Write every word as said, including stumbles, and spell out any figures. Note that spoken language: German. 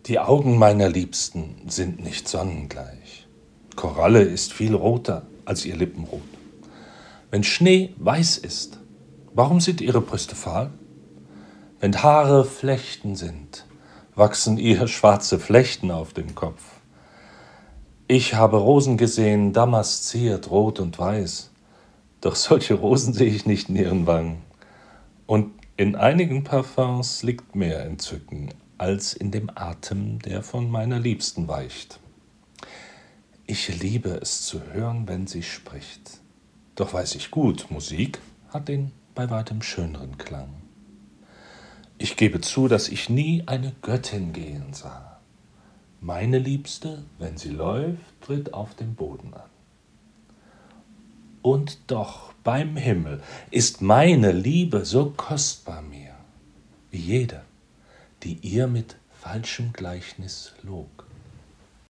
Die Augen meiner Liebsten sind nicht sonnengleich. Koralle ist viel roter als ihr Lippenrot. Wenn Schnee weiß ist, warum sind ihre Brüste fahl? Wenn Haare Flechten sind, wachsen ihr schwarze Flechten auf dem Kopf. Ich habe Rosen gesehen, damasziert, rot und weiß, doch solche Rosen sehe ich nicht in ihren Wangen. Und in einigen Parfums liegt mehr Entzücken als in dem Atem, der von meiner Liebsten weicht. Ich liebe es zu hören, wenn sie spricht. Doch weiß ich gut, Musik hat den bei weitem schöneren Klang. Ich gebe zu, dass ich nie eine Göttin gehen sah. Meine Liebste, wenn sie läuft, tritt auf dem Boden an. Und doch beim Himmel ist meine Liebe so kostbar mir, wie jede, die ihr mit falschem Gleichnis log.